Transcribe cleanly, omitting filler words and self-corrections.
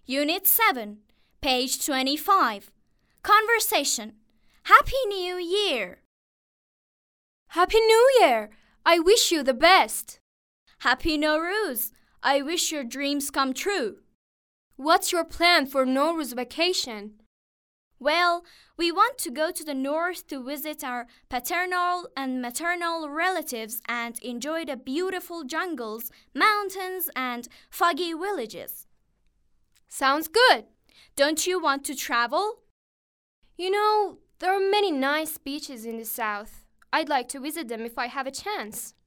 Unit 7, page 25. Conversation. Happy New Year! Happy New Year! I wish you the best. Happy Nowruz! I wish your dreams come true. What's your plan for Nowruz vacation? Well, we want to go to the north to visit our paternal and maternal relatives and enjoy the beautiful jungles, mountains, and foggy villages. Sounds good. Don't you want to travel? You know, there are many nice beaches in the south. I'd like to visit them if I have a chance.